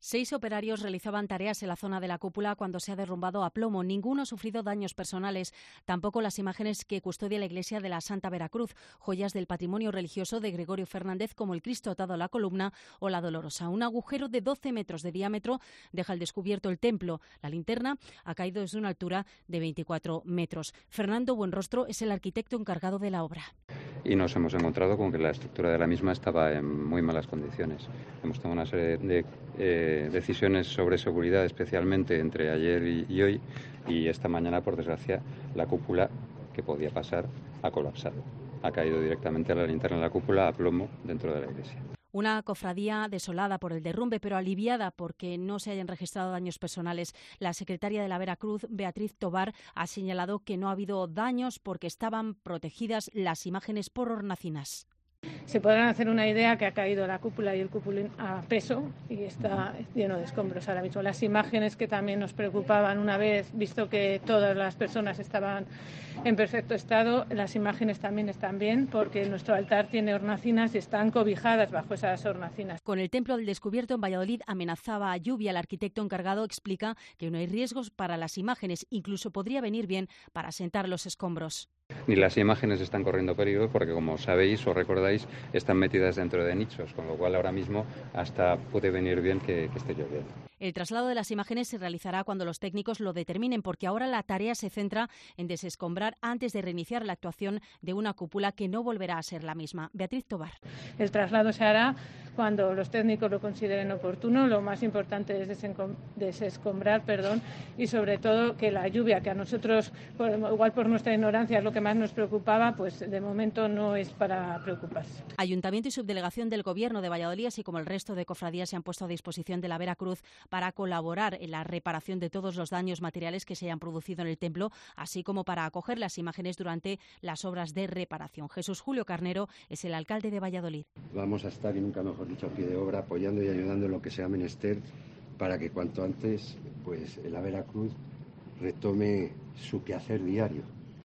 6 operarios realizaban tareas en la zona de la cúpula cuando se ha derrumbado a plomo. Ninguno ha sufrido daños personales, tampoco las imágenes que custodia la iglesia de la Santa Veracruz, joyas del patrimonio religioso de Gregorio Fernández como el Cristo atado a la columna o la Dolorosa. Un agujero de 12 metros de diámetro deja al descubierto el templo. La linterna ha caído desde una altura de 24 metros. Fernando Buenrostro es el arquitecto encargado de la obra. Y nos hemos encontrado con que la estructura de la misma estaba en muy malas condiciones. Hemos tomado una serie de decisiones sobre seguridad, especialmente entre ayer y hoy, y esta mañana, por desgracia, la cúpula, que podía pasar, ha colapsado. Ha caído directamente a la linterna de la cúpula a plomo dentro de la iglesia. Una cofradía desolada por el derrumbe, pero aliviada porque no se hayan registrado daños personales. La secretaria de la Veracruz, Beatriz Tobar, ha señalado que no ha habido daños porque estaban protegidas las imágenes por hornacinas. Se podrán hacer una idea que ha caído la cúpula y el cupulín a peso y está lleno de escombros ahora mismo. Las imágenes que también nos preocupaban una vez, visto que todas las personas estaban en perfecto estado, las imágenes también están bien porque nuestro altar tiene hornacinas y están cobijadas bajo esas hornacinas. Con el templo del descubierto en Valladolid amenazaba lluvia. El arquitecto encargado explica que no hay riesgos para las imágenes, incluso podría venir bien para asentar los escombros. Ni las imágenes están corriendo peligro porque, como sabéis o recordáis, están metidas dentro de nichos, con lo cual ahora mismo hasta puede venir bien que esté lloviendo. El traslado de las imágenes se realizará cuando los técnicos lo determinen, porque ahora la tarea se centra en desescombrar antes de reiniciar la actuación de una cúpula que no volverá a ser la misma. Beatriz Tobar. El traslado se hará cuando los técnicos lo consideren oportuno. Lo más importante es desescombrar, y sobre todo que la lluvia, que a nosotros, igual por nuestra ignorancia, es lo que más nos preocupaba, pues de momento no es para preocuparse. Ayuntamiento y subdelegación del Gobierno de Valladolid, así como el resto de cofradías, se han puesto a disposición de la Veracruz para colaborar en la reparación de todos los daños materiales que se hayan producido en el templo, así como para acoger las imágenes durante las obras de reparación. Jesús Julio Carnero es el alcalde de Valladolid. Vamos a estar, y nunca mejor dicho, a pie de obra, apoyando y ayudando en lo que sea menester para que cuanto antes pues la Veracruz retome su quehacer diario.